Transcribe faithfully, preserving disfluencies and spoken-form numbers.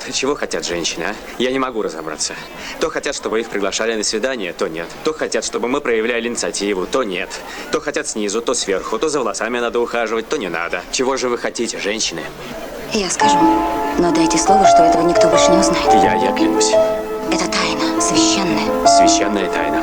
чего хотят женщины, а? Я не могу разобраться. То хотят, чтобы их приглашали на свидание, то нет. То хотят, чтобы мы проявляли инициативу, то нет. То хотят снизу, то сверху, то за волосами надо ухаживать, то не надо. Чего же вы хотите, женщины? Я скажу, но дайте слово, что этого никто больше не узнает. Я, я клянусь. Это тайна, священная. Священная тайна.